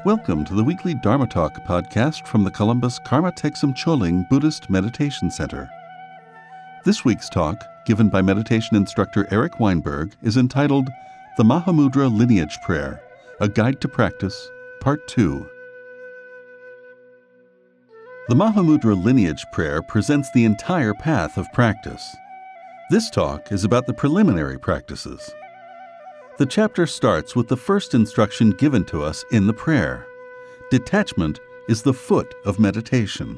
Welcome to the weekly Dharma Talk podcast from the Columbus Karma Thegsum Choling Buddhist Meditation Center. This week's talk, given by meditation instructor Eric Weinberg, is entitled The Mahamudra Lineage Prayer, A Guide to Practice, Part 2. The Mahamudra Lineage Prayer presents the entire path of practice. This talk is about the preliminary practices. The chapter starts with the first instruction given to us in the prayer. Detachment is the foot of meditation.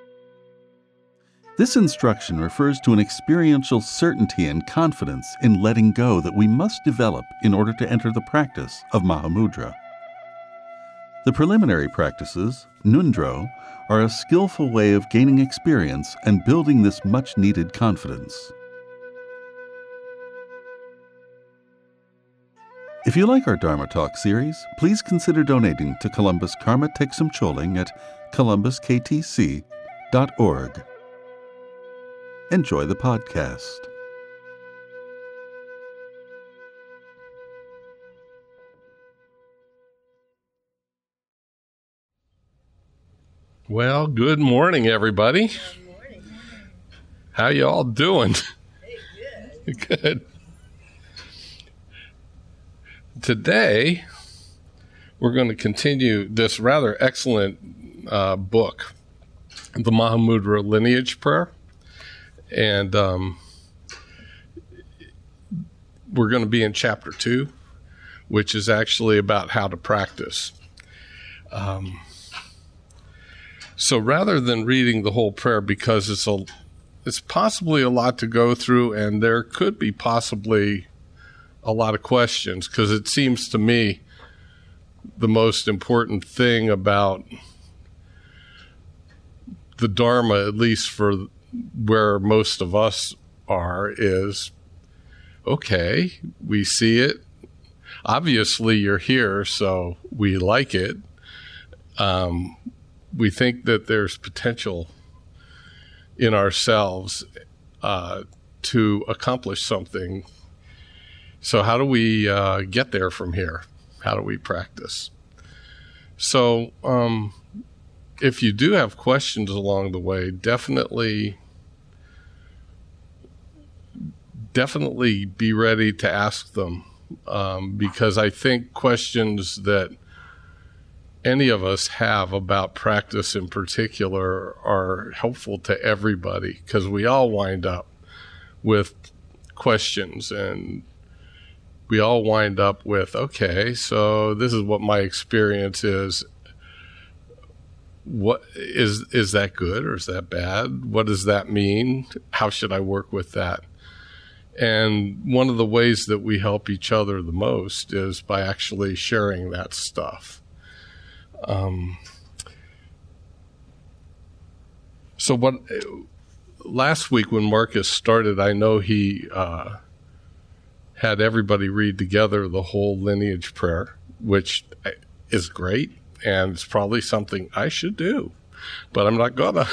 This instruction refers to an experiential certainty and confidence in letting go that we must develop in order to enter the practice of Mahamudra. The preliminary practices, Nundro, are a skillful way of gaining experience and building this much-needed confidence. If you like our Dharma Talk series, please consider donating to Columbus Karma Thegsum Choling at columbusktc.org. Enjoy the podcast. Well, good morning, everybody. Good morning. How you all doing? Hey, good. Good. Today, we're going to continue this rather excellent book, The Mahamudra Lineage Prayer. And we're going to be in Chapter 2, which is actually about how to practice. So rather than reading the whole prayer, because it's possibly a lot to go through, and there could be possibly a lot of questions, because it seems to me the most important thing about the Dharma, at least for where most of us are, is, okay, we see it. Obviously, you're here, so we like it. We think that there's potential in ourselves to accomplish something. So how do we get there from here? How do we practice? So if you do have questions along the way, definitely be ready to ask them, because I think questions that any of us have about practice in particular are helpful to everybody, because we all wind up with questions, and we all wind up with, okay, so this is what my experience is. What is that good or is that bad? What does that mean? How should I work with that? And one of the ways that we help each other the most is by actually sharing that stuff. So last week when Marcus started, I know he had everybody read together the whole lineage prayer, which is great, and it's probably something I should do, but I'm not gonna.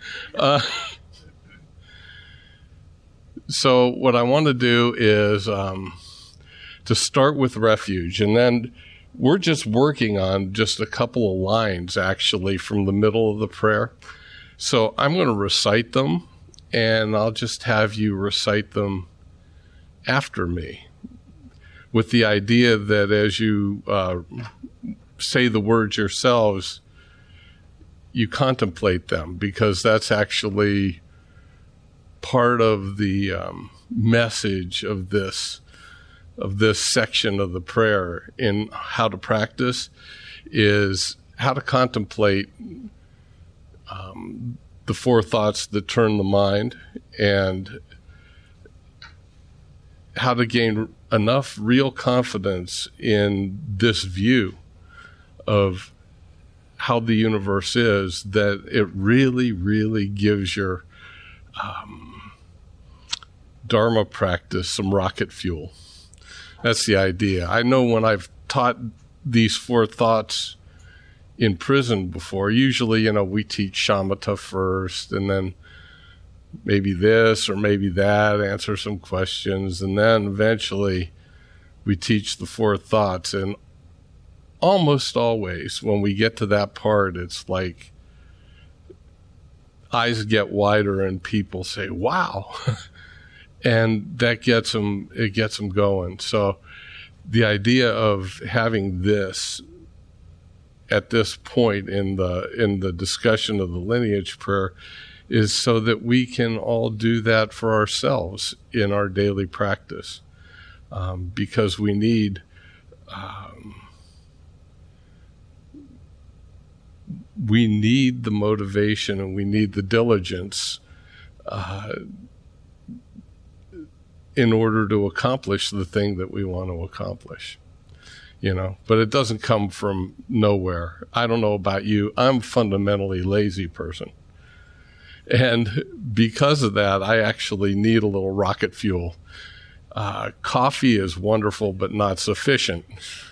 So what I want to do is to start with refuge, and then we're just working on just a couple of lines, actually, from the middle of the prayer. So I'm going to recite them, and I'll just have you recite them after me, with the idea that as you say the words yourselves, you contemplate them, because that's actually part of the message of this section of the prayer in how to practice, is how to contemplate the four thoughts that turn the mind, and how to gain enough real confidence in this view of how the universe is that it really, really gives your Dharma practice some rocket fuel. That's the idea. I know when I've taught these four thoughts in prison before, usually, we teach shamatha first, and then maybe this or maybe that, answer some questions, and then eventually we teach the four thoughts. And almost always when we get to that part, it's like eyes get wider and people say, wow. And that gets them going. So the idea of having this at this point in the discussion of the lineage prayer is so that we can all do that for ourselves in our daily practice, because we need the motivation and we need the diligence in order to accomplish the thing that we want to accomplish. But it doesn't come from nowhere. I don't know about you. I'm a fundamentally lazy person. And because of that, I actually need a little rocket fuel. Coffee is wonderful, but not sufficient.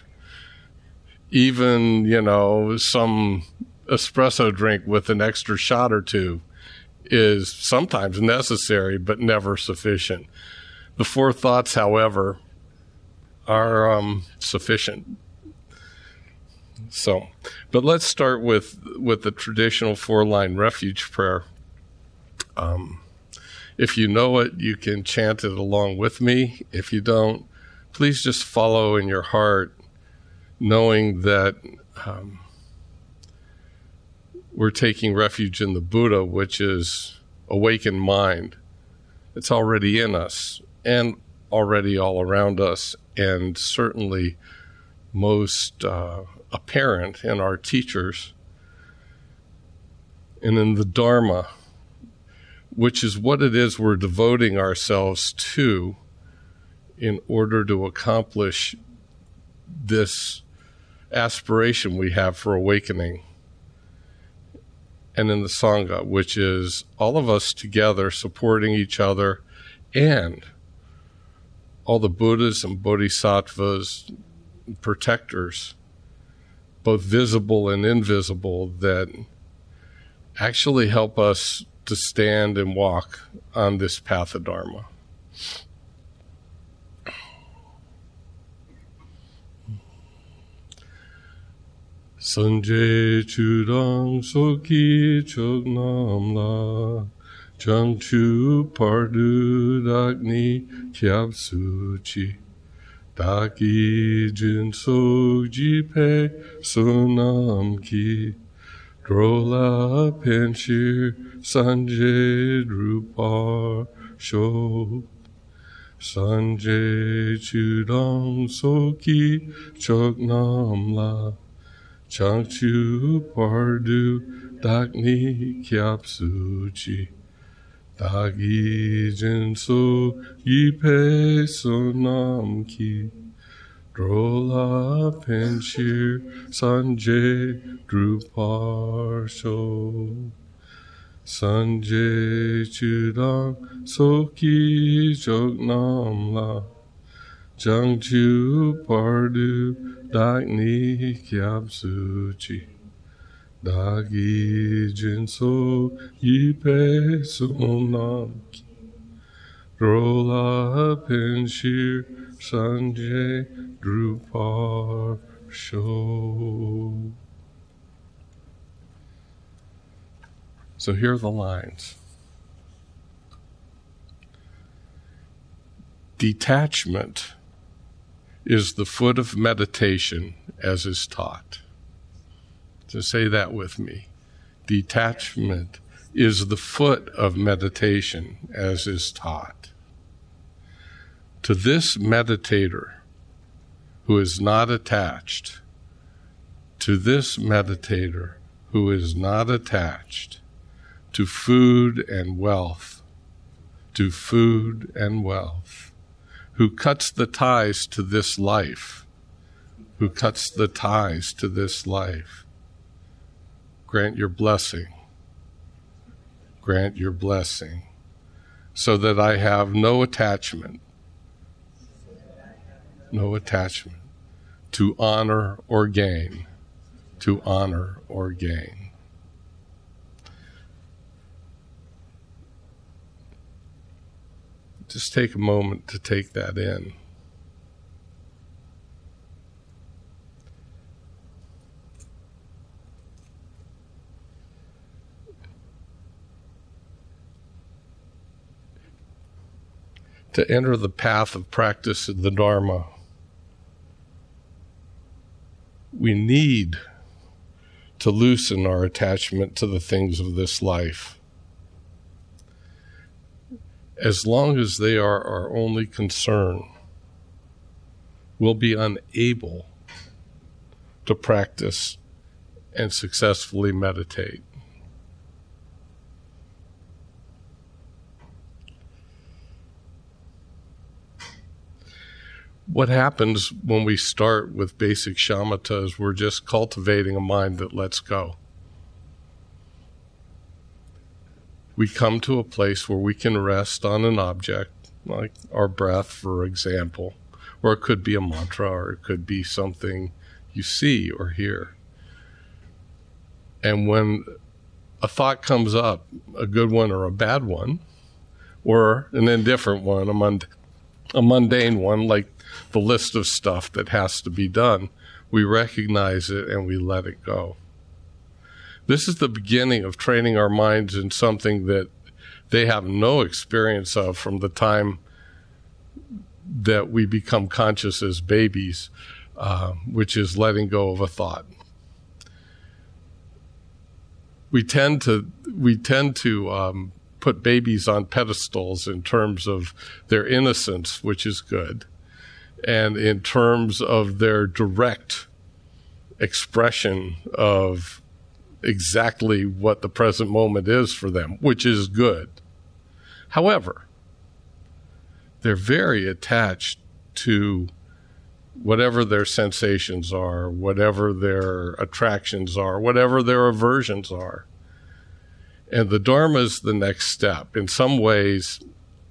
Even, some espresso drink with an extra shot or two is sometimes necessary, but never sufficient. The four thoughts, however, are sufficient. So, but let's start with the traditional 4-line refuge prayer. If you know it, you can chant it along with me. If you don't, please just follow in your heart, knowing that we're taking refuge in the Buddha, which is awakened mind. It's already in us and already all around us, and certainly most apparent in our teachers and in the Dharma, which is what it is we're devoting ourselves to in order to accomplish this aspiration we have for awakening. And in the Sangha, which is all of us together supporting each other, and all the Buddhas and Bodhisattvas, protectors, both visible and invisible, that actually help us to stand and walk on this path of Dharma. Sanjay Chudang Soki Chognam La Changchu Pardu Dakni Kyab Suchi Daki Jin Sogji Pe Sunam Ki Drola Penshir Sanjay Drupar Sho Sanjay Chudang Soki Chognam La Changchu Pardu Dakni Kyap Suchi Dagi Jinso Yipe Sonam Ki Drola Penshir Sanjay Drupar Sho Sanjay Chudang Soki Chognam La Changchu Pardu Dakni Kyab Suchi Dagi Jinso Yipe Sonam Ki Drola Penshir Sanjay Drupar Sho. So here are the lines. Detachment is the foot of meditation as is taught. So say that with me. Detachment is the foot of meditation as is taught. To this meditator who is not attached, to this meditator who is not attached to food and wealth, to food and wealth, who cuts the ties to this life, who cuts the ties to this life, grant your blessing, so that I have no attachment to honor or gain, to honor or gain. Just take a moment to take that in. to enter the path of practice of the Dharma, we need to loosen our attachment to the things of this life. As long as they are our only concern, we'll be unable to practice and successfully meditate. What happens when we start with basic shamatha is we're just cultivating a mind that lets go. We come to a place where we can rest on an object, like our breath, for example, or it could be a mantra, or it could be something you see or hear. And when a thought comes up, a good one or a bad one, or an indifferent one, a mundane one, like the list of stuff that has to be done, we recognize it and we let it go. This is the beginning of training our minds in something that they have no experience of from the time that we become conscious as babies, which is letting go of a thought. We tend to put babies on pedestals in terms of their innocence, which is good, and in terms of their direct expression of exactly what the present moment is for them, which is good. However, they're very attached to whatever their sensations are, whatever their attractions are, whatever their aversions are. And the Dharma is the next step. In some ways,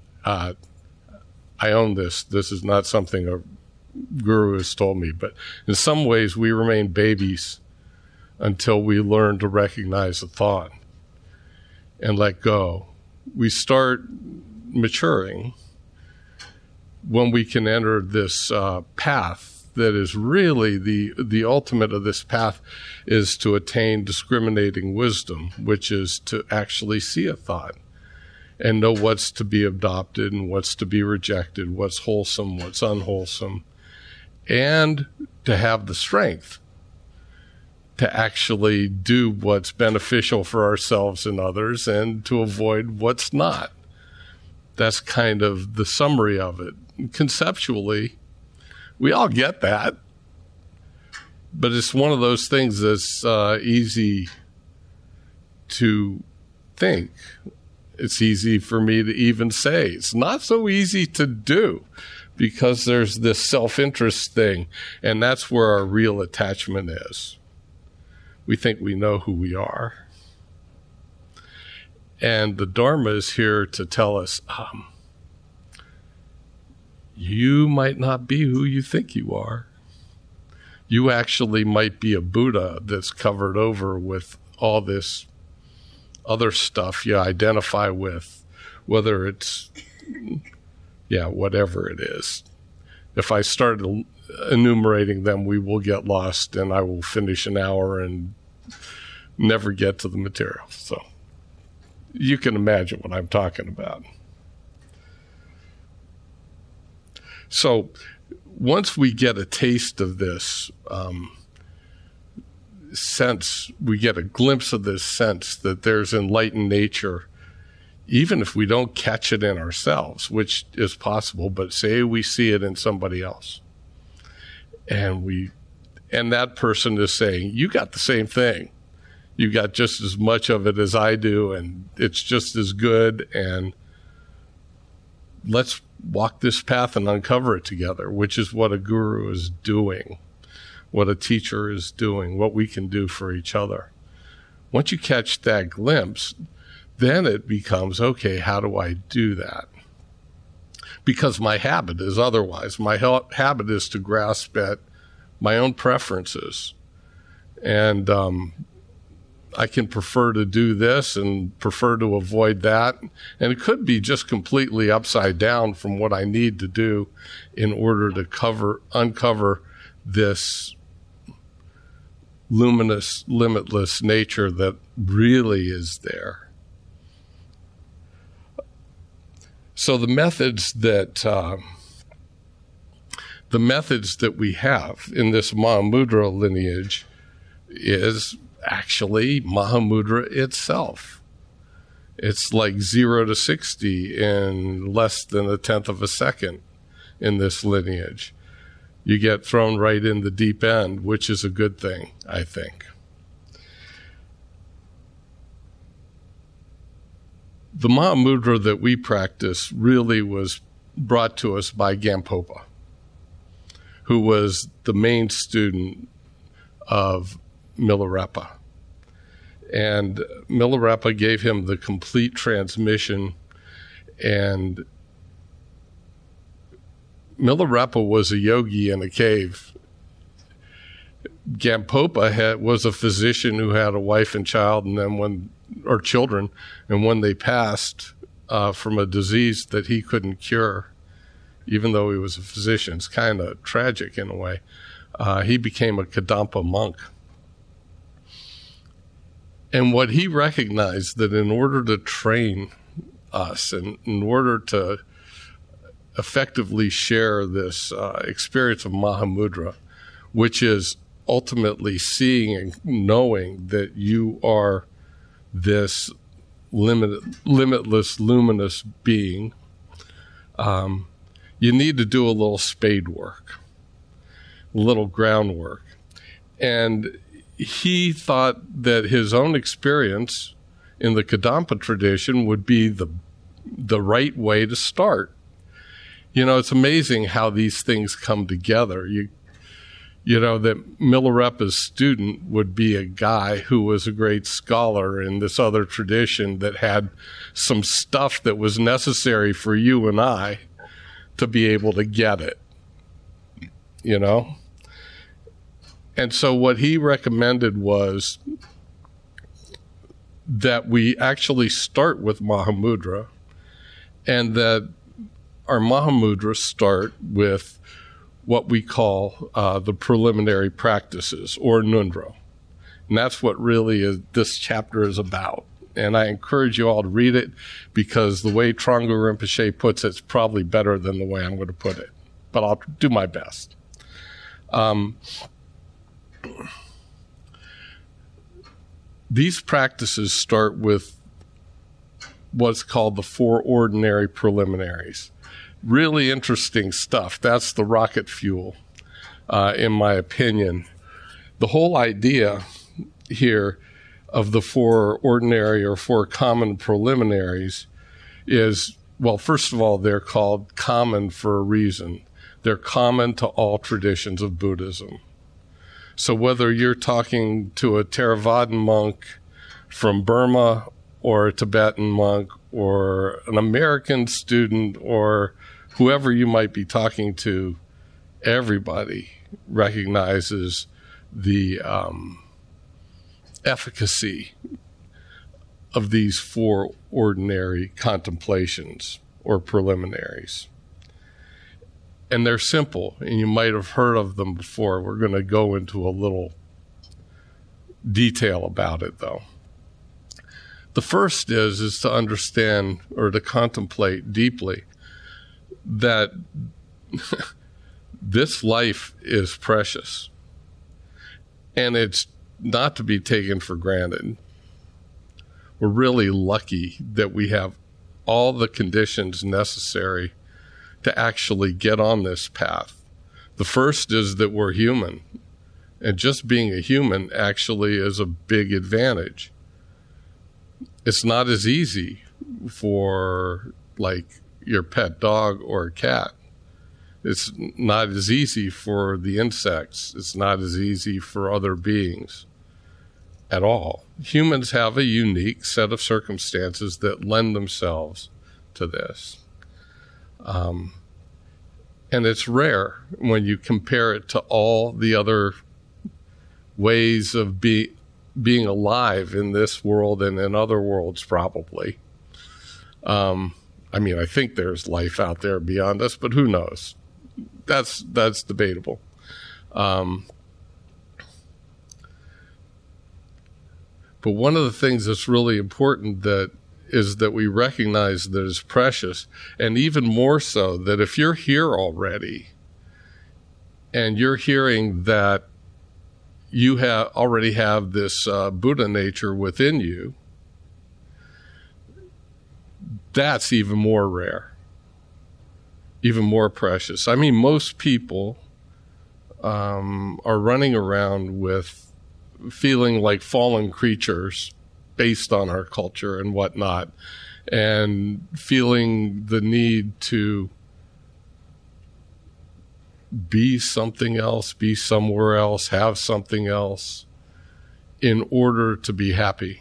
I own this. This is not something a guru has told me, but in some ways we remain babies until we learn to recognize a thought and let go. We start maturing when we can enter this path that is really the ultimate of this path is to attain discriminating wisdom, which is to actually see a thought and know what's to be adopted and what's to be rejected, what's wholesome, what's unwholesome, and to have the strength to actually do what's beneficial for ourselves and others and to avoid what's not. That's kind of the summary of it. Conceptually, we all get that, but it's one of those things that's easy to think. It's easy for me to even say. It's not so easy to do because there's this self-interest thing, and that's where our real attachment is. We think we know who we are. And the Dharma is here to tell us, you might not be who you think you are. You actually might be a Buddha that's covered over with all this other stuff you identify with, whether it's, whatever it is. If I start enumerating them, we will get lost and I will finish an hour and never get to the material. So you can imagine what I'm talking about. So once we get a taste of this sense, we get a glimpse of this sense that there's enlightened nature, even if we don't catch it in ourselves, which is possible, but say we see it in somebody else. And that person is saying, you got the same thing. You got just as much of it as I do, and it's just as good, and let's walk this path and uncover it together, which is what a guru is doing, what a teacher is doing, what we can do for each other. Once you catch that glimpse, then it becomes, okay, how do I do that? Because my habit is otherwise. My habit is to grasp at my own preferences. And I can prefer to do this and prefer to avoid that. And it could be just completely upside down from what I need to do in order to uncover this luminous, limitless nature that really is there. So the methods that we have in this Mahamudra lineage is actually Mahamudra itself. It's like 0 to 60 in less than 1/10 of a second in this lineage. You get thrown right in the deep end, which is a good thing, I think. The Mahamudra that we practice really was brought to us by Gampopa, who was the main student of Milarepa. And Milarepa gave him the complete transmission, and Milarepa was a yogi in a cave. Gampopa was a physician who had a wife and child, and then children, and when they passed from a disease that he couldn't cure, even though he was a physician, it's kind of tragic in a way, he became a Kadampa monk. And what he recognized, that in order to train us and in order to effectively share this experience of Mahamudra, which is ultimately seeing and knowing that you are this limitless, luminous being, you need to do a little spade work, a little groundwork. And he thought that his own experience in the Kadampa tradition would be the right way to start. You know, it's amazing how these things come together. You know, that Milarepa's student would be a guy who was a great scholar in this other tradition that had some stuff that was necessary for you and I to be able to get it, you know? And so what he recommended was that we actually start with Mahamudra, and that our Mahamudras start with what we call the preliminary practices, or Nundro. And that's what really this chapter is about. And I encourage you all to read it, because the way Trungpa Rinpoche puts it is probably better than the way I'm going to put it. But I'll do my best. These practices start with what's called the 4 ordinary preliminaries. Really interesting stuff. That's the rocket fuel, in my opinion. The whole idea here of the 4 ordinary or 4 common preliminaries is, well, first of all, they're called common for a reason. They're common to all traditions of Buddhism. So whether you're talking to a Theravadan monk from Burma, or a Tibetan monk, or an American student, or whoever you might be talking to, everybody recognizes the efficacy of these 4 ordinary contemplations or preliminaries. And they're simple, and you might have heard of them before. We're going to go into a little detail about it, though. The first is to understand, or to contemplate deeply, that this life is precious, and it's not to be taken for granted. We're really lucky that we have all the conditions necessary to actually get on this path. The first is that we're human, and just being a human actually is a big advantage. It's not as easy for, like, your pet dog or cat. It's not as easy for the insects. It's not as easy for other beings at all. Humans have a unique set of circumstances that lend themselves to this. And it's rare when you compare it to all the other ways of being alive in this world and in other worlds, probably. I mean, I think there's life out there beyond us, but who knows? That's debatable. But one of the things that's really important that is that we recognize that it's precious, and even more so that if you're here already and you're hearing that you already have this Buddha nature within you, that's even more rare, even more precious. I mean, most people are running around with feeling like fallen creatures based on our culture and whatnot, and feeling the need to be something else, be somewhere else, have something else in order to be happy.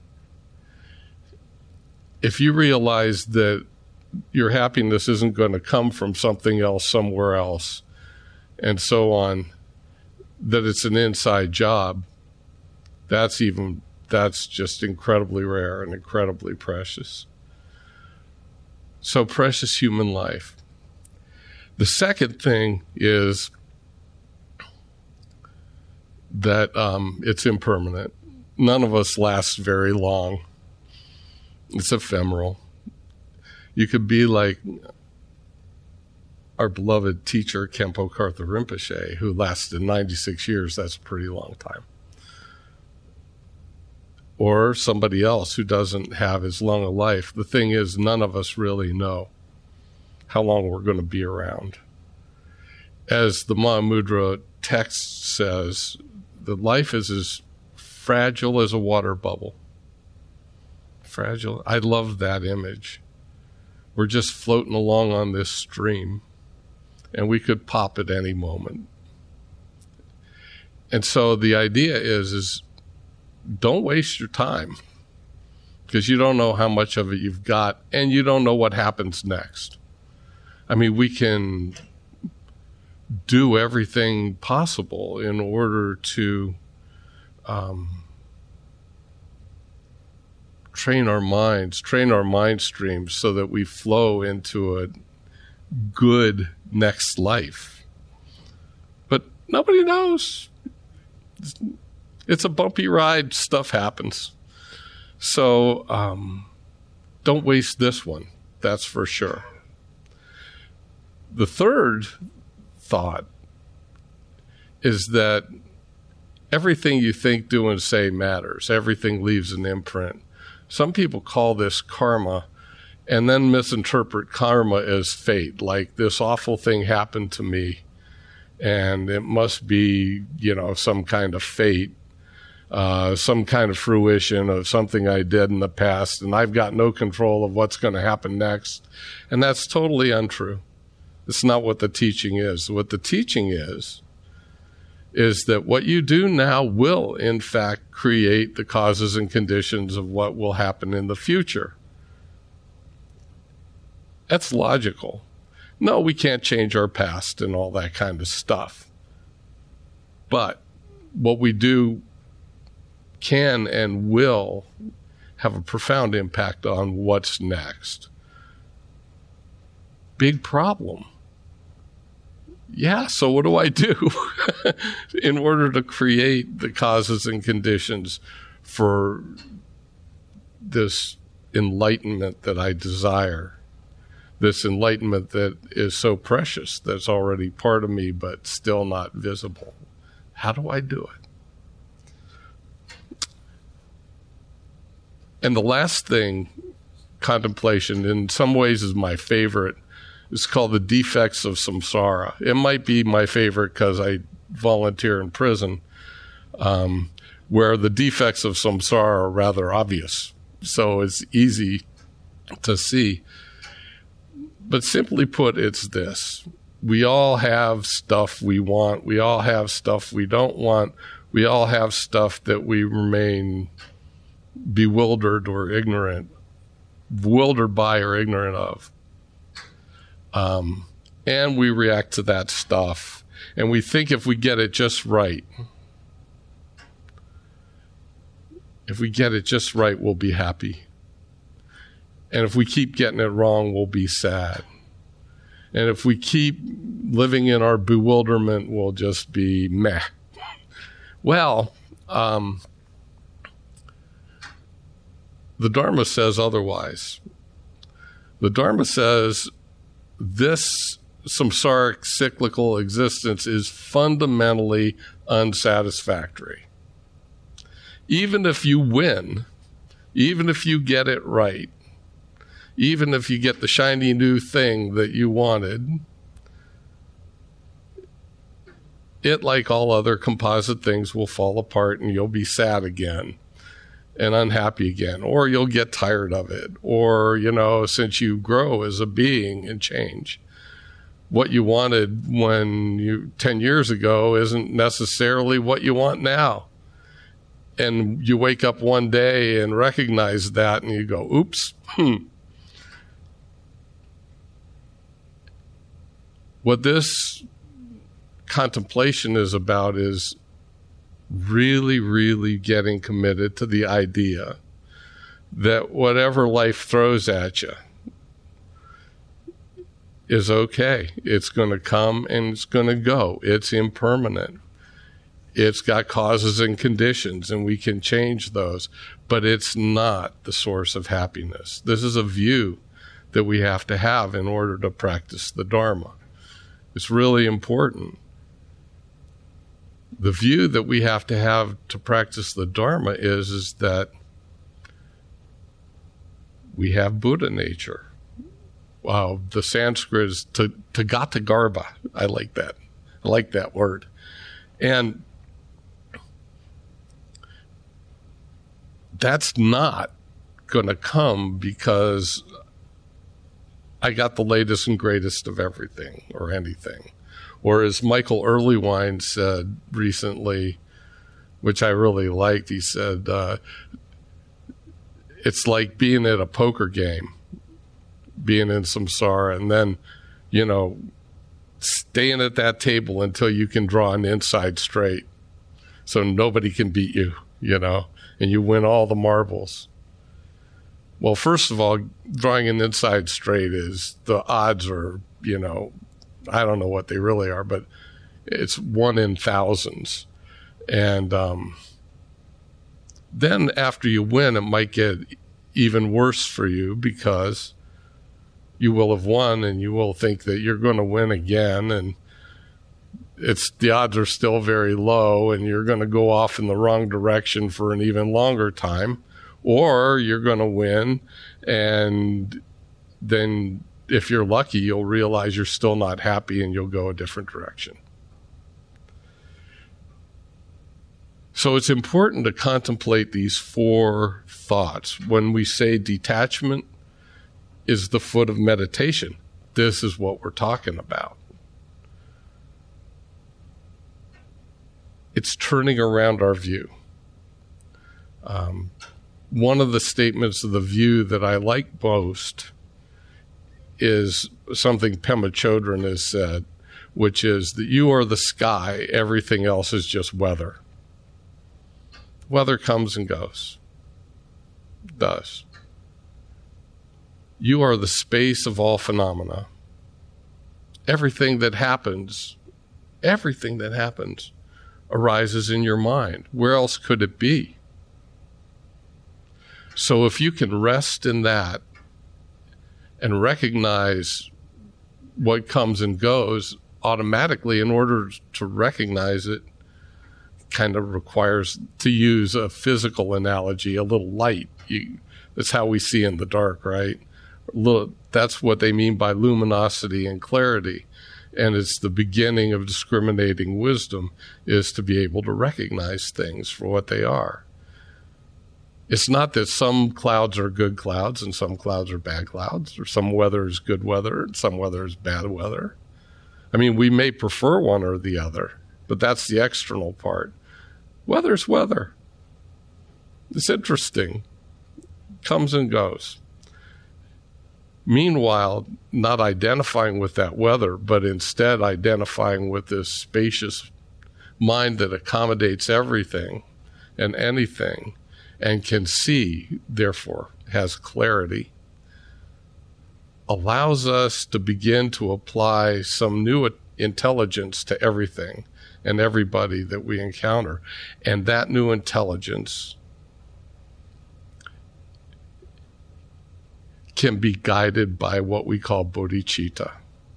If you realize that your happiness isn't going to come from something else somewhere else, and so on, that it's an inside job, that's just incredibly rare and incredibly precious. So precious human life. The second thing is that it's impermanent. None of us lasts very long. It's ephemeral. You could be like our beloved teacher, Khenpo Karthar Rinpoche, who lasted 96 years. That's a pretty long time. Or somebody else who doesn't have as long a life. The thing is, none of us really know how long we're going to be around. As the Mahamudra text says, that life is as fragile as a water bubble. Fragile. I love that image. We're just floating along on this stream, and we could pop at any moment. And so the idea is don't waste your time, because you don't know how much of it you've got, and you don't know what happens next. I mean, we can do everything possible in order to train our minds, train our mind streams so that we flow into a good next life. But nobody knows. It's a bumpy ride. Stuff happens. So don't waste this one. That's for sure. The third thought is that everything you think, do, and say matters. Everything leaves an imprint. Some people call this karma and then misinterpret karma as fate, like this awful thing happened to me and it must be, some kind of fate, some kind of fruition of something I did in the past, and I've got no control of what's going to happen next. And that's totally untrue. It's not what the teaching is. What the teaching is that what you do now will, in fact, create the causes and conditions of what will happen in the future. That's logical. No, we can't change our past and all that kind of stuff. But what we do can and will have a profound impact on what's next. Big problem. Yeah, so what do I do in order to create the causes and conditions for this enlightenment that I desire? This enlightenment that is so precious, that's already part of me, but still not visible. How do I do it? And the last thing, contemplation, in some ways is my favorite. It's called the defects of samsara. It might be my favorite because I volunteer in prison, where the defects of samsara are rather obvious. So it's easy to see. But simply put, it's this. We all have stuff we want. We all have stuff we don't want. We all have stuff that we remain bewildered or ignorant, bewildered by or ignorant of. And we react to that stuff. And we think if we get it just right, we'll be happy. And if we keep getting it wrong, we'll be sad. And if we keep living in our bewilderment, we'll just be meh. Well, The Dharma says otherwise. The Dharma says this samsaric cyclical existence is fundamentally unsatisfactory. Even if you win, even if you get it right, even if you get the shiny new thing that you wanted, it, like all other composite things, will fall apart and you'll be sad again and unhappy again, or you'll get tired of it, or, since you grow as a being and change, what you wanted 10 years ago isn't necessarily what you want now. And you wake up one day and recognize that and you go, oops. What this contemplation is about is really, really getting committed to the idea that whatever life throws at you is okay. It's going to come and it's going to go. It's impermanent. It's got causes and conditions, and we can change those, but it's not the source of happiness. This is a view that we have to have in order to practice the Dharma. It's really important. The view that we have to practice the Dharma is that we have Buddha nature. Wow, the Sanskrit is Tathagata Garbha. I like that. I like that word. And that's not going to come because I got the latest and greatest of everything or anything. Or as Michael Earlywine said recently, which I really liked, he said, it's like being at a poker game, being in samsara, and then, staying at that table until you can draw an inside straight so nobody can beat you, and you win all the marbles. Well, first of all, drawing an inside straight the odds are, I don't know what they really are, but it's 1 in thousands. And then after you win, it might get even worse for you because you will have won and you will think that you're going to win again. And the odds are still very low and you're going to go off in the wrong direction for an even longer time. Or you're going to win, and then if you're lucky, you'll realize you're still not happy and you'll go a different direction. So it's important to contemplate these 4 thoughts. When we say detachment is the foot of meditation, this is what we're talking about. It's turning around our view. One of the statements of the view that I like most is something Pema Chodron has said, which is that you are the sky, everything else is just weather. Weather comes and goes. It does. You are the space of all phenomena. Everything that happens arises in your mind. Where else could it be? So if you can rest in that and recognize what comes and goes automatically, in order to recognize it, kind of requires, to use a physical analogy, a little light. That's how we see in the dark, right? That's what they mean by luminosity and clarity. And it's the beginning of discriminating wisdom, is to be able to recognize things for what they are. It's not that some clouds are good clouds and some clouds are bad clouds, or some weather is good weather and some weather is bad weather. I mean, we may prefer one or the other, but that's the external part. Weather's weather. It's interesting. Comes and goes. Meanwhile, not identifying with that weather, but instead identifying with this spacious mind that accommodates everything and anything, and can see, therefore has clarity, allows us to begin to apply some new intelligence to everything and everybody that we encounter. And that new intelligence can be guided by what we call bodhicitta.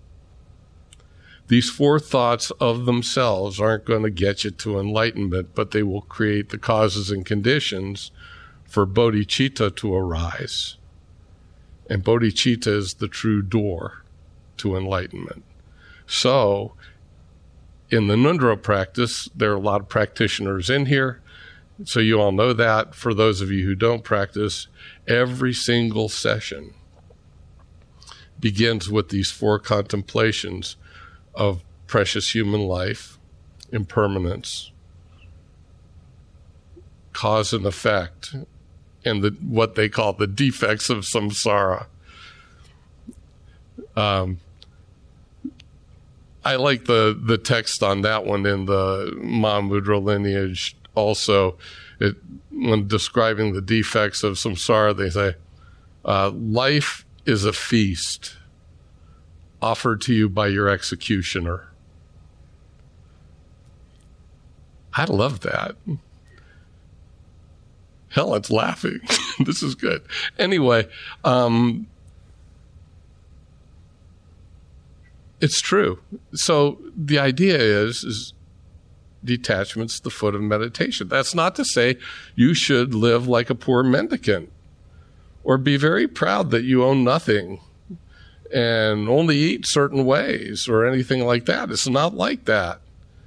These 4 thoughts of themselves aren't going to get you to enlightenment, but they will create the causes and conditions for bodhicitta to arise. And bodhicitta is the true door to enlightenment. So, in the Ngondro practice, there are a lot of practitioners in here, so you all know that. For those of you who don't practice, every single session begins with these 4 contemplations of precious human life, impermanence, cause and effect, and what they call the defects of samsara. I like the text on that one in the Mahamudra lineage also. When describing the defects of samsara, they say, life is a feast offered to you by your executioner. I love that. Helen's laughing. This is good. Anyway, it's true. So the idea is detachment's the foot of meditation. That's not to say you should live like a poor mendicant or be very proud that you own nothing and only eat certain ways or anything like that. It's not like that.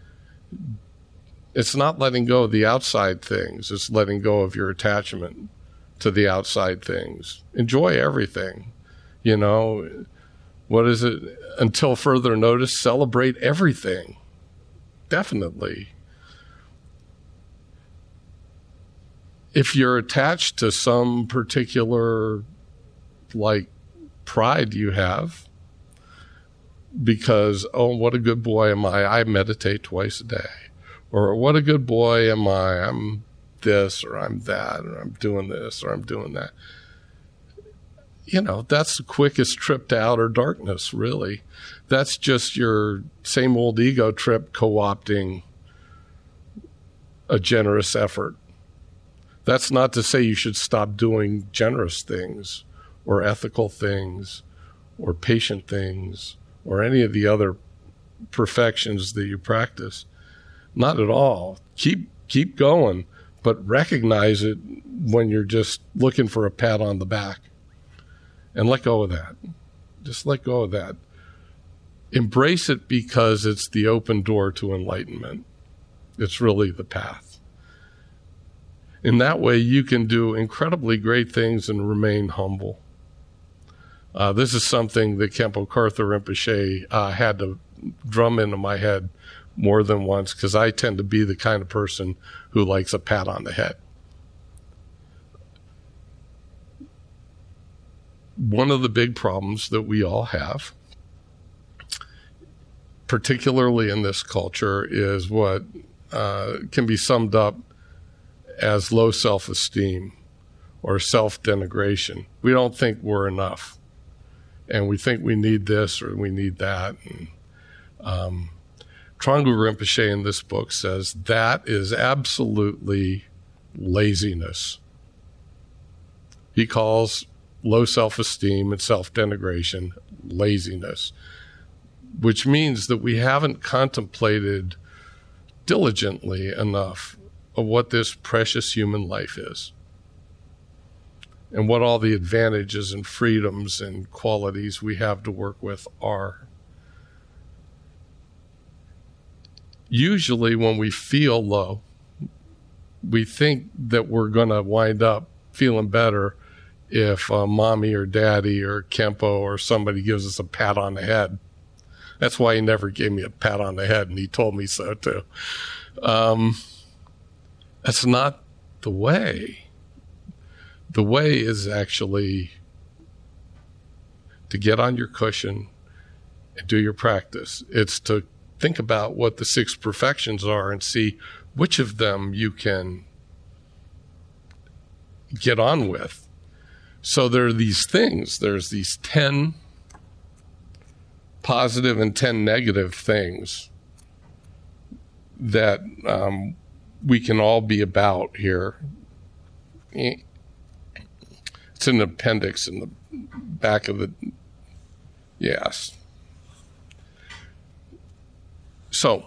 It's not letting go of the outside things. It's letting go of your attachment to the outside things. Enjoy everything. You know, what is it? Until further notice, celebrate everything. Definitely. If you're attached to some particular, like, pride you have, because, oh, what a good boy am I meditate twice a day. Or what a good boy am I'm this, or I'm that, or I'm doing this, or I'm doing that. You know, that's the quickest trip to outer darkness, really. That's just your same old ego trip co-opting a generous effort. That's not to say you should stop doing generous things or ethical things or patient things or any of the other perfections that you practice. Not at all. Keep going, but recognize it when you're just looking for a pat on the back. And let go of that. Just let go of that. Embrace it because it's the open door to enlightenment. It's really the path. In that way, you can do incredibly great things and remain humble. This is something that Khenpo Karthar Rinpoche had to drum into my head more than once, because I tend to be the kind of person who likes a pat on the head. One of the big problems that we all have, particularly in this culture, is what can be summed up as low self-esteem or self-denigration. We don't think we're enough, and we think we need this or we need that. And Trungpa Rinpoche in this book says that is absolutely laziness. He calls low self-esteem and self-denigration laziness, which means that we haven't contemplated diligently enough of what this precious human life is and what all the advantages and freedoms and qualities we have to work with are. Usually when we feel low, we think that we're going to wind up feeling better if mommy or daddy or Khenpo or somebody gives us a pat on the head. That's why he never gave me a pat on the head, and he told me so too. That's not the way. The way is actually to get on your cushion and do your practice. It's to think about what the 6 perfections are and see which of them you can get on with. So there are these things. There's these 10 positive and 10 negative things that we can all be about here. It's It's an appendix in the back of the, yes. So,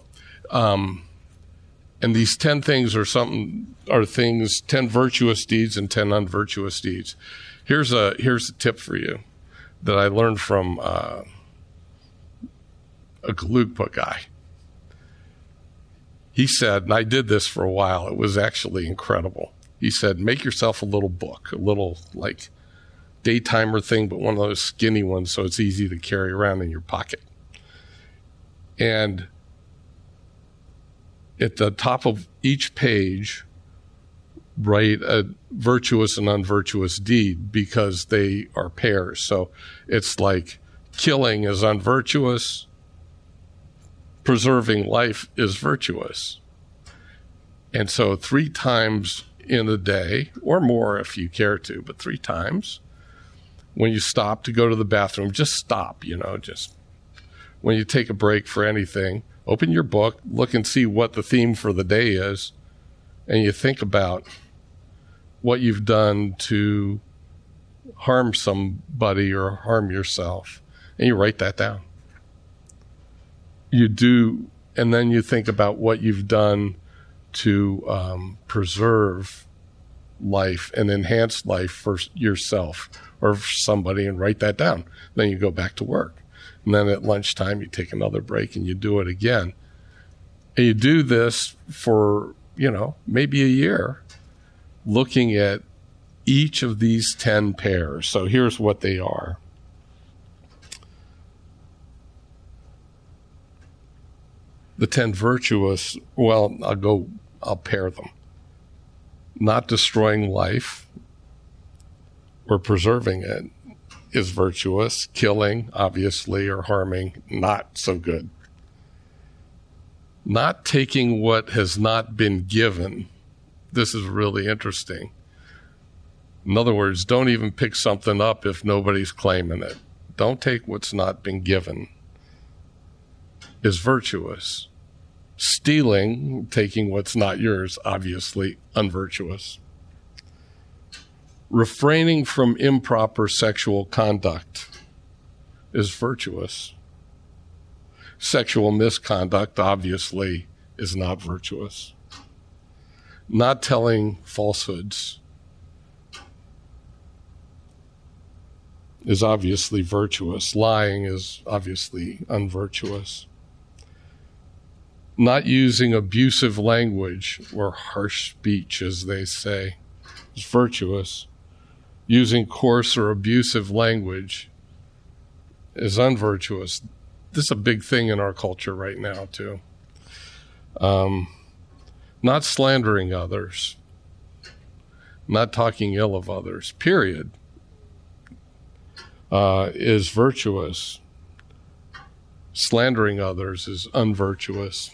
and these 10 things are 10 virtuous deeds and 10 unvirtuous deeds. Here's a tip for you that I learned from a Gelugpa guy. He said, and I did this for a while, it was actually incredible. He said, make yourself a little book, a little like daytimer thing, but one of those skinny ones so it's easy to carry around in your pocket. And at the top of each page, write a virtuous and unvirtuous deed because they are pairs. So it's like killing is unvirtuous, preserving life is virtuous. And so 3 times in a day, or more if you care to, but 3 times, when you stop to go to the bathroom, just stop, just when you take a break for anything, open your book, look and see what the theme for the day is, and you think about what you've done to harm somebody or harm yourself, and you write that down. You do, and then you think about what you've done to preserve life and enhance life for yourself or for somebody, and write that down. Then you go back to work. And then at lunchtime, you take another break and you do it again. And you do this for, maybe a year, looking at each of these 10 pairs. So here's what they are. The 10 virtuous, well, I'll pair them. Not destroying life or preserving it is virtuous. Killing, obviously, or harming, not so good. Not taking what has not been given. This is really interesting. In other words, don't even pick something up if nobody's claiming it. Don't take what's not been given. Is virtuous. Stealing, taking what's not yours, obviously unvirtuous. Refraining from improper sexual conduct is virtuous. Sexual misconduct, obviously, is not virtuous. Not telling falsehoods is obviously virtuous. Lying is obviously unvirtuous. Not using abusive language or harsh speech, as they say, is virtuous. Using coarse or abusive language is unvirtuous. This is a big thing in our culture right now, too. Not slandering others. Not talking ill of others, period, is virtuous. Slandering others is unvirtuous.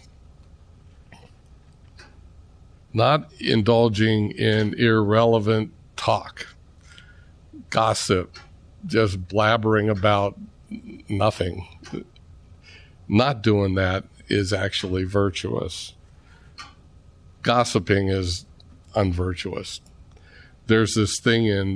Not indulging in irrelevant talk, gossip, just blabbering about nothing. Not doing that is actually virtuous. Gossiping is unvirtuous. There's this thing in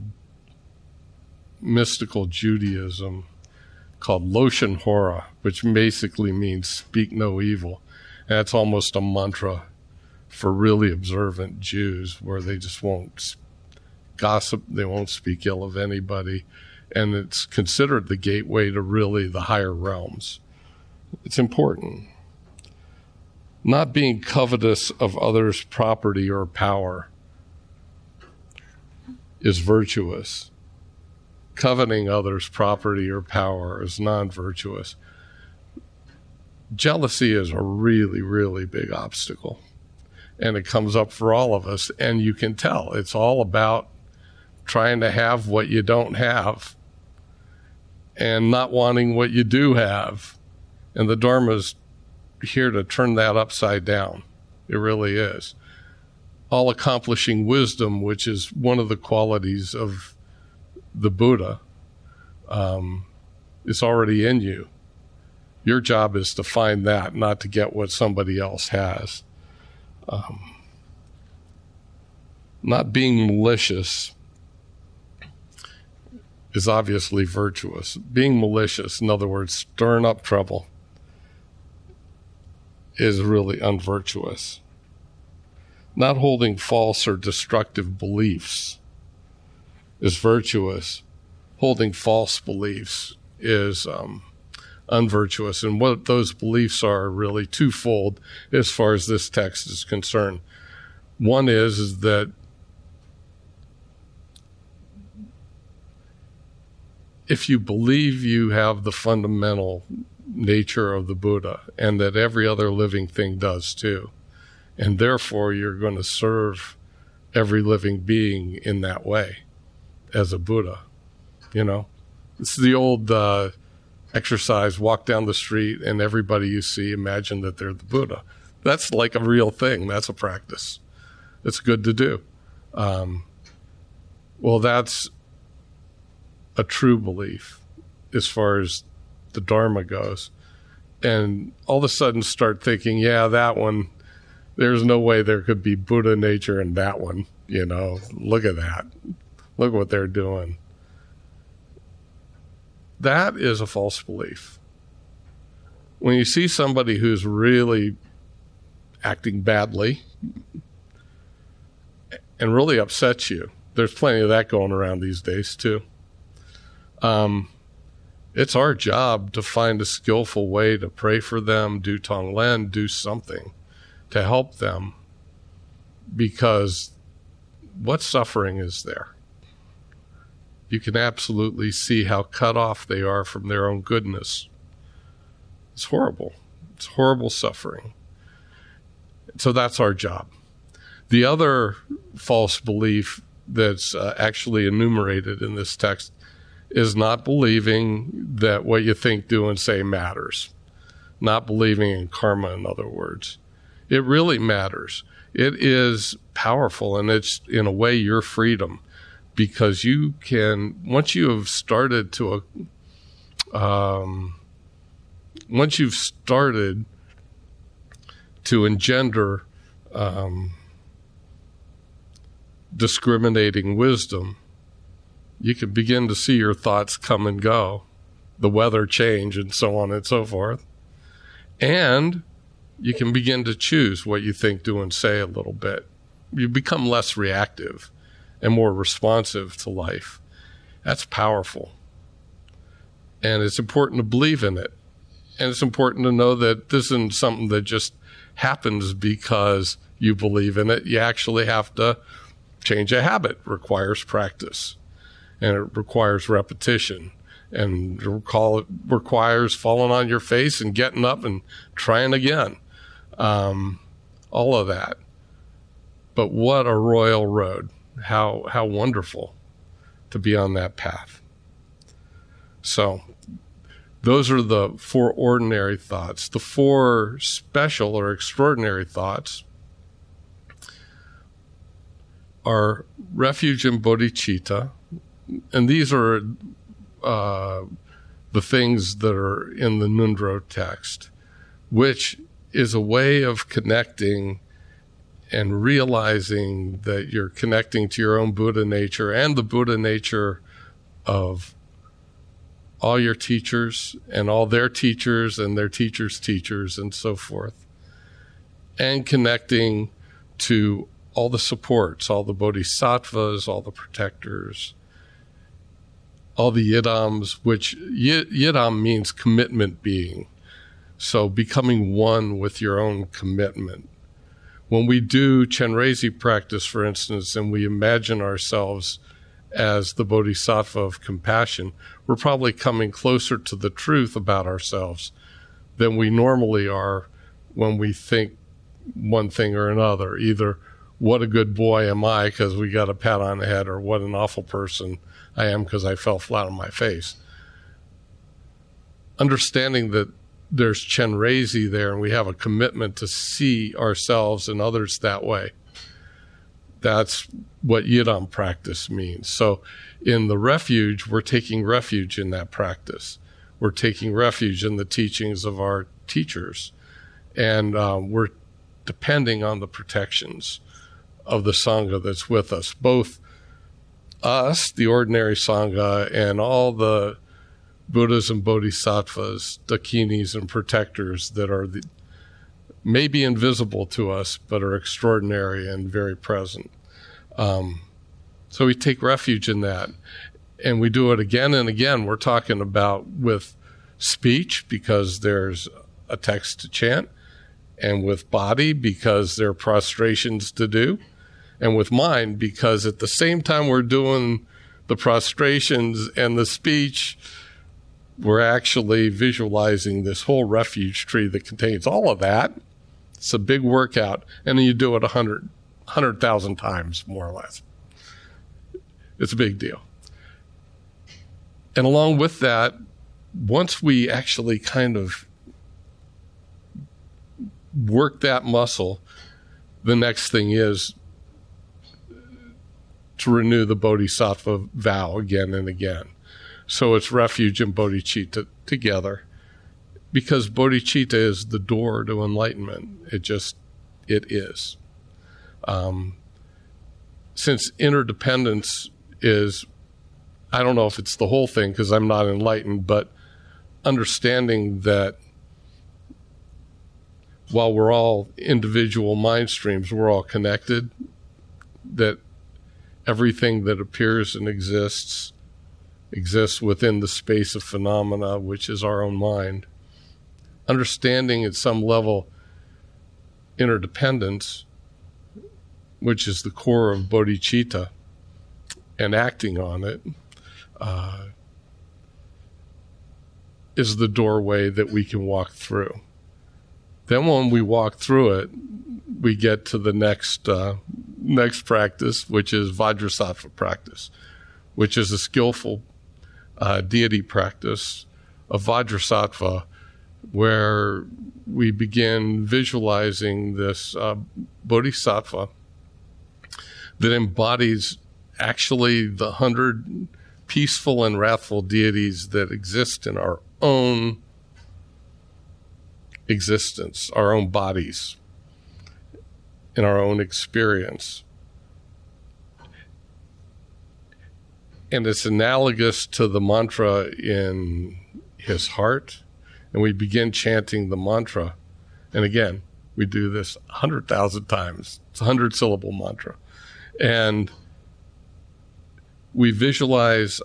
mystical Judaism called Loshen Hora, which basically means speak no evil. And that's almost a mantra for really observant Jews, where they just won't gossip, they won't speak ill of anybody, and it's considered the gateway to really the higher realms. It's important. Not being covetous of others' property or power is virtuous. Coveting others' property or power is non-virtuous. Jealousy is a really, really big obstacle. And it comes up for all of us, and you can tell. It's all about trying to have what you don't have and not wanting what you do have. And the Dharma's here to turn that upside down. It really is. All-accomplishing wisdom, which is one of the qualities of the Buddha, is already in you. Your job is to find that, not to get what somebody else has. Not being malicious is obviously virtuous. Being malicious, in other words, stirring up trouble, is really unvirtuous. Not holding false or destructive beliefs is virtuous. Holding false beliefs is unvirtuous. And what those beliefs are really twofold as far as this text is concerned. One is that if you believe you have the fundamental nature of the Buddha and that every other living thing does too, and therefore you're going to serve every living being in that way as a Buddha, It's the old exercise, walk down the street and everybody you see, imagine that they're the Buddha. That's like a real thing. That's a practice. It's good to do. Well, that's a true belief as far as the Dharma goes. And all of a sudden start thinking, yeah, that one, there's no way there could be Buddha nature in that one. Look at that. Look what they're doing. That is a false belief. When you see somebody who's really acting badly and really upsets you, there's plenty of that going around these days too. It's our job to find a skillful way to pray for them, do Tonglen, do something to help them, because what suffering is there? You can absolutely see how cut off they are from their own goodness. It's horrible. It's horrible suffering. So that's our job. The other false belief that's actually enumerated in this text is not believing that what you think, do, and say matters. Not believing in karma, in other words. It really matters. It is powerful, and it's, in a way, your freedom. Because you can, once you've started to engender discriminating wisdom, you can begin to see your thoughts come and go, the weather change, and so on and so forth. And you can begin to choose what you think, do, and say a little bit. You become less reactive and more responsive to life. That's powerful. And it's important to believe in it. And it's important to know that this isn't something that just happens because you believe in it. You actually have to change a habit. It requires practice. And it requires repetition. And it requires falling on your face and getting up and trying again. All of that. But what a royal road. How wonderful to be on that path. So those are the 4 ordinary thoughts. The 4 special or extraordinary thoughts are refuge and bodhicitta. And these are the things that are in the Ngondro text, which is a way of connecting and realizing that you're connecting to your own Buddha nature and the Buddha nature of all your teachers and all their teachers and their teachers' teachers and so forth. And connecting to all the supports, all the bodhisattvas, all the protectors, all the yidams, which yidam means commitment being. So becoming one with your own commitment. When we do Chenrezi practice, for instance, and we imagine ourselves as the bodhisattva of compassion, we're probably coming closer to the truth about ourselves than we normally are when we think one thing or another. Either, what a good boy am I because we got a pat on the head, or what an awful person I am because I fell flat on my face. Understanding that there's Chenrezi there and we have a commitment to see ourselves and others that way. That's what Yidam practice means. So in the refuge, we're taking refuge in that practice. We're taking refuge in the teachings of our teachers. And we're depending on the protections of the Sangha that's with us, both us, the ordinary Sangha, and all the Buddhas and Bodhisattvas, Dakinis and protectors that are maybe invisible to us, but are extraordinary and very present. So we take refuge in that. And we do it again and again. We're talking about with speech, because there's a text to chant, and with body, because there are prostrations to do, and with mind, because at the same time we're doing the prostrations and the speech, we're actually visualizing this whole refuge tree that contains all of that. It's a big workout, and then you do it 100,000 times, more or less. It's a big deal. And along with that, once we actually kind of work that muscle, the next thing is to renew the Bodhisattva vow again and again. So it's refuge and bodhicitta together, because bodhicitta is the door to enlightenment. It is. Since interdependence is, I don't know if it's the whole thing because I'm not enlightened, but understanding that while we're all individual mind streams, we're all connected, that everything that appears and exists within the space of phenomena, which is our own mind. Understanding at some level interdependence, which is the core of bodhicitta, and acting on it, is the doorway that we can walk through. Then when we walk through it, we get to the next practice, which is Vajrasattva practice, which is a skillful deity practice of Vajrasattva, where we begin visualizing this bodhisattva that embodies actually the 100 peaceful and wrathful deities that exist in our own existence, our own bodies, in our own experience. And it's analogous to the mantra in his heart. And we begin chanting the mantra. And again, we do this 100,000 times. It's a 100-syllable mantra. And we visualize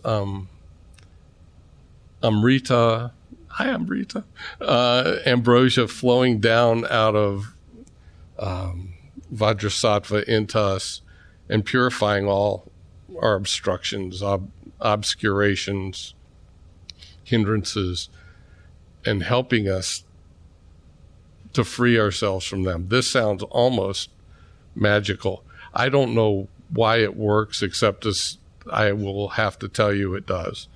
Amrita, hi Amrita, ambrosia flowing down out of Vajrasattva into us and purifying all our obstructions, obscurations, hindrances, and helping us to free ourselves from them. This sounds almost magical. I don't know why it works, except as I will have to tell you it does.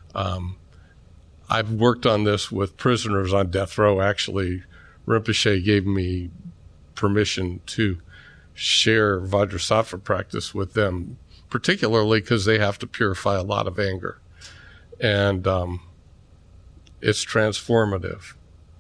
I've worked on this with prisoners on death row. Actually, Rinpoche gave me permission to share Vajrasattva practice with them, particularly because they have to purify a lot of anger. And it's transformative.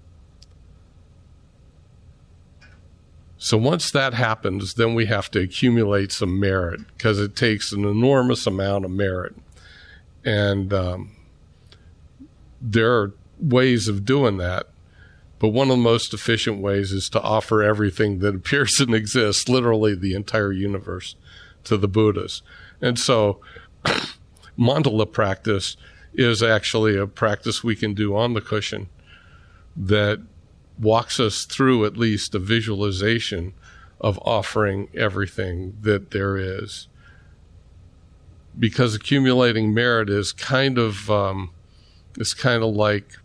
So once that happens, then we have to accumulate some merit, because it takes an enormous amount of merit. And there are ways of doing that, but one of the most efficient ways is to offer everything that appears and exists, literally the entire universe, to the Buddhas. And so mandala practice is actually a practice we can do on the cushion that walks us through at least a visualization of offering everything that there is. Because accumulating merit is kind of like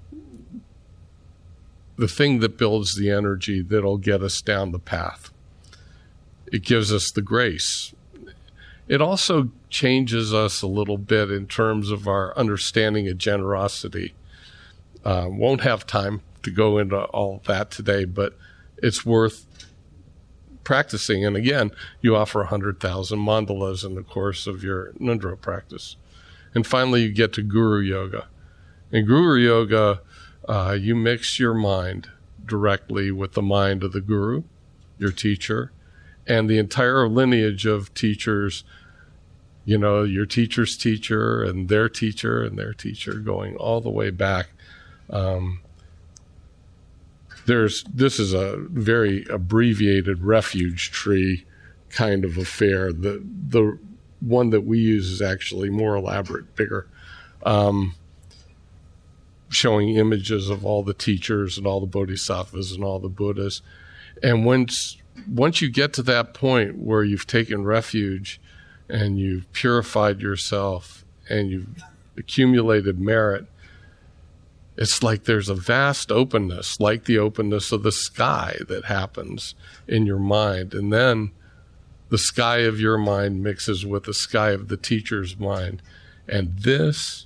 the thing that builds the energy that'll get us down the path. It gives us the grace. It also changes us a little bit in terms of our understanding of generosity. Won't have time to go into all that today, but it's worth practicing. And again, you offer 100,000 mandalas in the course of your Ngondro practice. And finally, you get to Guru Yoga. In Guru Yoga, you mix your mind directly with the mind of the Guru, your teacher, and the entire lineage of teachers your teacher's teacher and their teacher going all the way back. This is a very abbreviated refuge tree kind of affair. The one that we use is actually more elaborate, bigger, showing images of all the teachers and all the bodhisattvas and all the Buddhas. And once you get to that point where you've taken refuge and you've purified yourself and you've accumulated merit, it's like there's a vast openness, like the openness of the sky that happens in your mind. And then the sky of your mind mixes with the sky of the teacher's mind. And this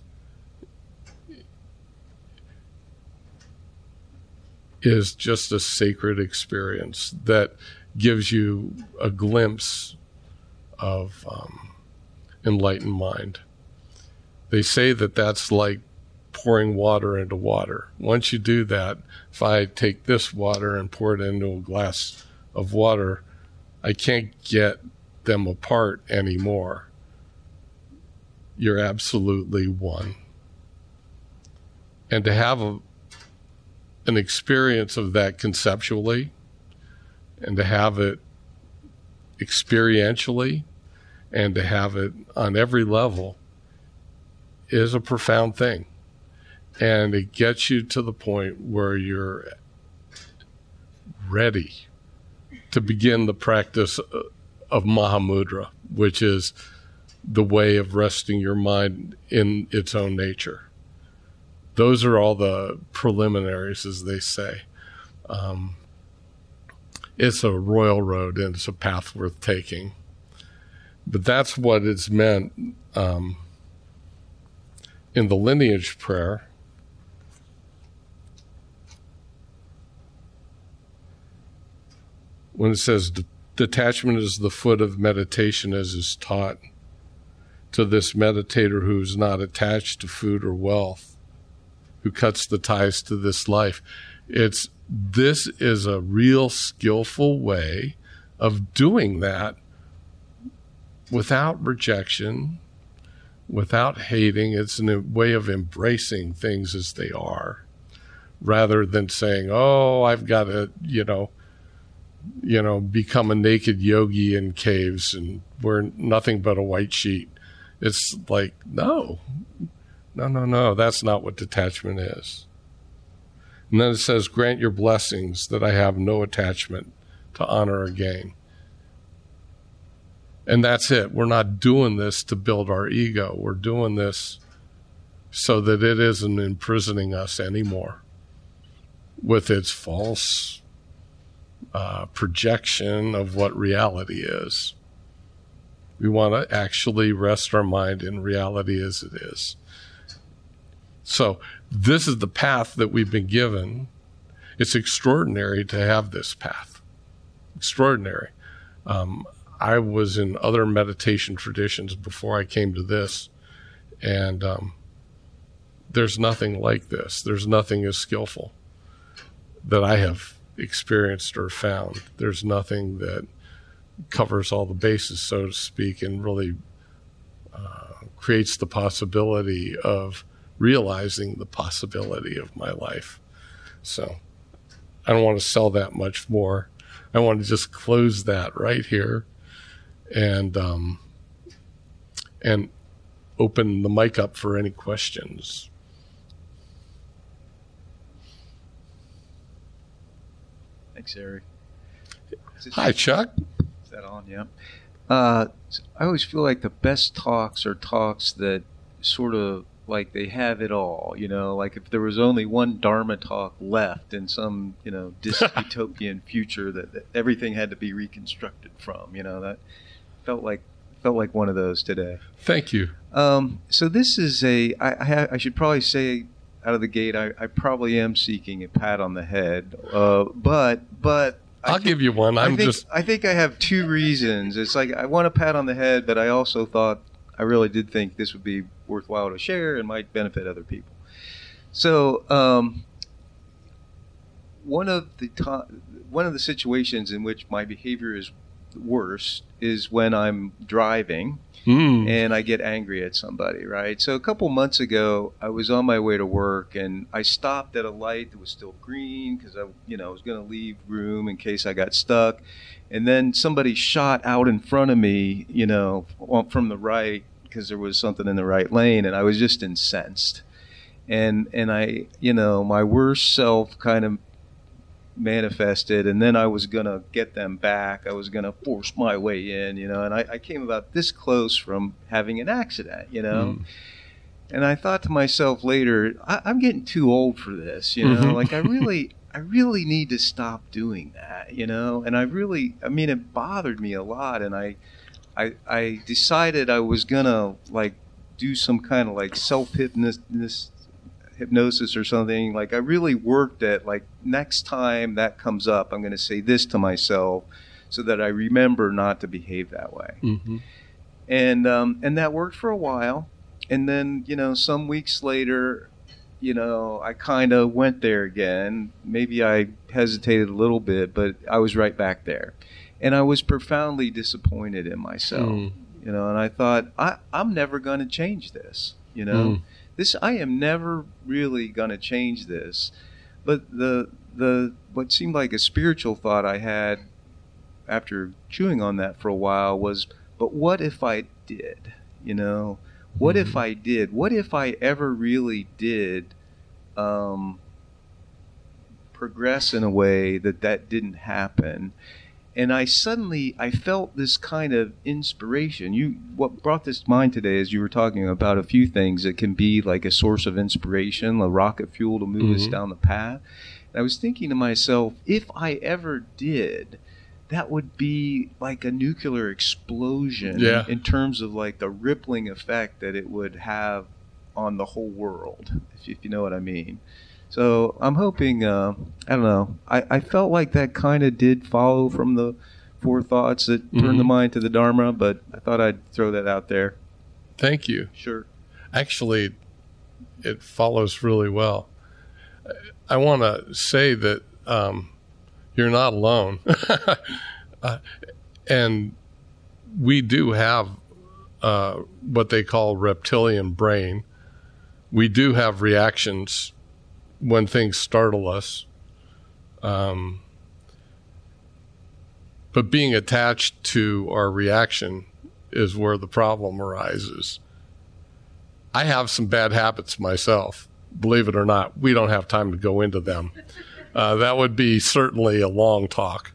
is just a sacred experience that gives you a glimpse of enlightened mind. They say that that's like pouring water into water. Once you do that, if I take this water and pour it into a glass of water, I can't get them apart anymore. You're absolutely one. And to have an experience of that conceptually and to have it experientially and to have it on every level is a profound thing. And it gets you to the point where you're ready to begin the practice of Mahamudra, which is the way of resting your mind in its own nature. Those are all the preliminaries, as they say. It's a royal road and it's a path worth taking. But that's what it's meant in the lineage prayer. When it says detachment is the foot of meditation as is taught to this meditator who is not attached to food or wealth, who cuts the ties to this life. This is a real skillful way of doing that without rejection, without hating. It's a way of embracing things as they are, rather than saying, oh, I've got to, become a naked yogi in caves and wear nothing but a white sheet. It's like, no, that's not what detachment is. And then it says, grant your blessings that I have no attachment to honor or gain. And that's it. We're not doing this to build our ego. We're doing this so that it isn't imprisoning us anymore with its false projection of what reality is. We want to actually rest our mind in reality as it is. So this is the path that we've been given. It's extraordinary to have this path. Extraordinary. I was in other meditation traditions before I came to this, and there's nothing like this. There's nothing as skillful that I have experienced or found. There's nothing that covers all the bases, so to speak, and really creates the possibility of realizing the possibility of my life. So I don't want to sell that much more. I want to just close that right here and open the mic up for any questions. Thanks, Eric. Hi, Chuck. Is that on? Yeah. I always feel like the best talks are talks that sort of like they have it all, like if there was only one Dharma talk left in some, dystopian future that everything had to be reconstructed from, that felt like one of those today. Thank you. So this is I should probably say out of the gate, I probably am seeking a pat on the head, but I'll give you one. I think I have two reasons. It's like I want a pat on the head, but I also thought I really did think this would be worthwhile to share and might benefit other people. So one of the situations in which my behavior is worst is when I'm driving and I get angry at somebody, right? So a couple months ago, I was on my way to work and I stopped at a light that was still green because I was going to leave room in case I got stuck. And then somebody shot out in front of me, from the right because there was something in the right lane, and I was just incensed. And I, my worst self kind of manifested, and then I was going to get them back. I was going to force my way in, and I came about this close from having an accident, And I thought to myself later, I'm getting too old for this, like I really need to stop doing that, and it bothered me a lot. And I decided I was going to like do some kind of like hypnosis or something. Like I really worked at like next time that comes up, I'm going to say this to myself so that I remember not to behave that way. And that worked for a while. And then, some weeks later, I kind of went there again. Maybe I hesitated a little bit, but I was right back there. And I was profoundly disappointed in myself, and I thought, I'm never going to change this, I am never really going to change this. But what seemed like a spiritual thought I had after chewing on that for a while was, but what if I did? What if I did? What if I ever really did progress in a way that didn't happen? And I felt this kind of inspiration. What brought this to mind today is you were talking about a few things that can be like a source of inspiration, a rocket fuel to move us down the path. And I was thinking to myself, if I ever did, that would be like a nuclear explosion in terms of like the rippling effect that it would have on the whole world, if you know what I mean. So I'm hoping, I don't know, I felt like that kind of did follow from the four thoughts that turn the mind to the Dharma, but I thought I'd throw that out there. Thank you. Sure. Actually, it follows really well. I want to say that you're not alone. And we do have what they call reptilian brain. We do have reactions when things startle us. But being attached to our reaction is where the problem arises. I have some bad habits myself. Believe it or not, we don't have time to go into them. That would be certainly a long talk.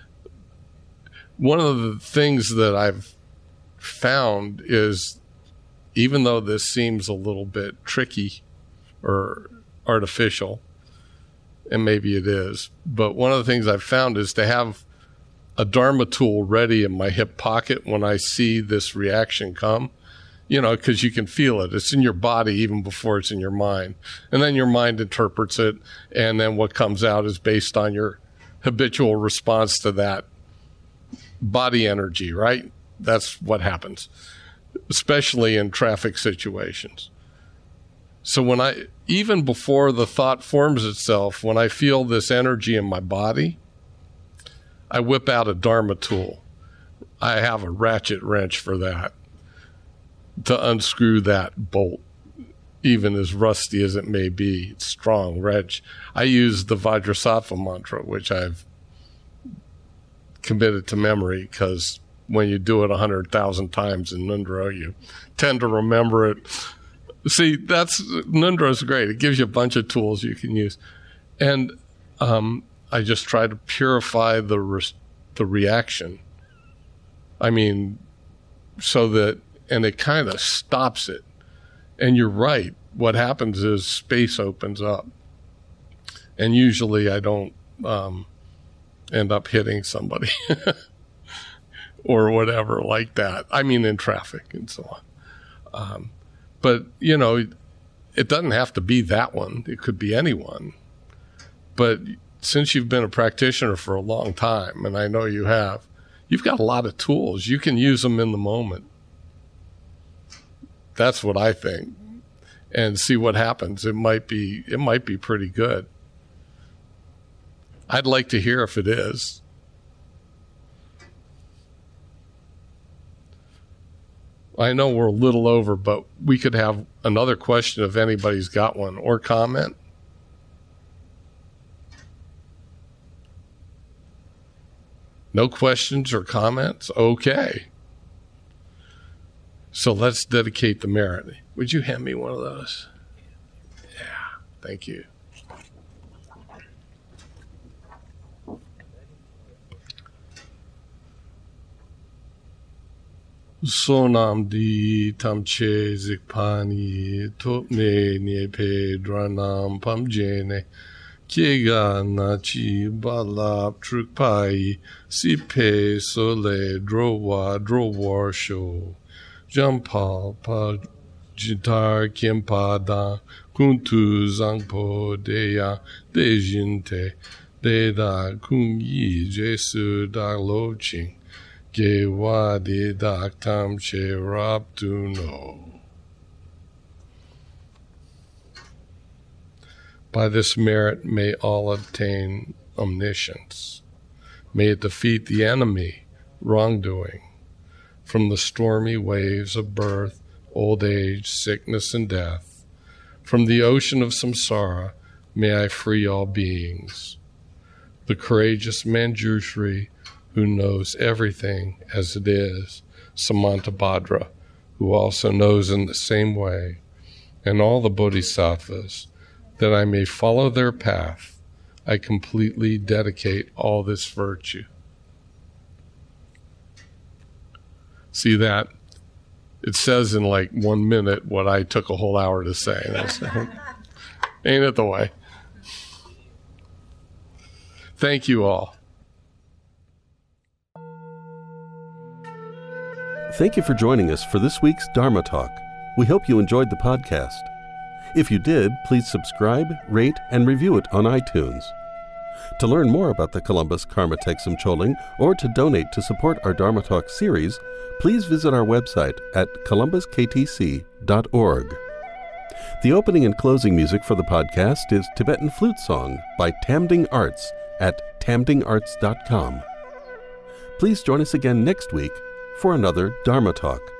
One of the things that I've found is, even though this seems a little bit tricky or artificial, and maybe it is, but one of the things I've found is to have a Dharma tool ready in my hip pocket when I see this reaction come, because you can feel it. It's in your body even before it's in your mind. And then your mind interprets it, and then what comes out is based on your habitual response to that body energy, right? That's what happens, especially in traffic situations. So even before the thought forms itself, when I feel this energy in my body, I whip out a Dharma tool. I have a ratchet wrench for that, to unscrew that bolt, even as rusty as it may be. It's strong wrench. I use the Vajrasattva mantra, which I've committed to memory, because when you do it 100,000 times in Nundra, you tend to remember it. See, Nundra is great. It gives you a bunch of tools you can use. And I just try to purify the reaction. So that, and it kind of stops it. And you're right. What happens is space opens up. And usually I don't end up hitting somebody or whatever like that. In traffic and so on. But, it doesn't have to be that one. It could be anyone. But since you've been a practitioner for a long time, and I know you have, you've got a lot of tools. You can use them in the moment. That's what I think. And see what happens. It might be pretty good. I'd like to hear if it is. I know we're a little over, but we could have another question if anybody's got one, or comment. No questions or comments? Okay. So let's dedicate the merit. Would you hand me one of those? Yeah, thank you. Sonam di tamche zikpani topne niepe dranam pamjene kiega nachi balap trukpai sipe sole drowa show jampal pa jitar kiempada kuntu zangpo deya dejinte deda kungi jesu da loching Gewadi daktam cherabduno. By this merit may all obtain omniscience. May it defeat the enemy, wrongdoing, from the stormy waves of birth, old age, sickness, and death. From the ocean of samsara, may I free all beings. The courageous Manjushri, who knows everything as it is, Samantabhadra, who also knows in the same way, and all the bodhisattvas, that I may follow their path, I completely dedicate all this virtue. See that? It says in like 1 minute what I took a whole hour to say. Ain't it the way? Thank you all. Thank you for joining us for this week's Dharma Talk. We hope you enjoyed the podcast. If you did, please subscribe, rate, and review it on iTunes. To learn more about the Columbus Karma Thegsum Choling or to donate to support our Dharma Talk series, please visit our website at columbusktc.org. The opening and closing music for the podcast is Tibetan Flute Song by Tamding Arts at tamdingarts.com. Please join us again next week for another Dharma Talk.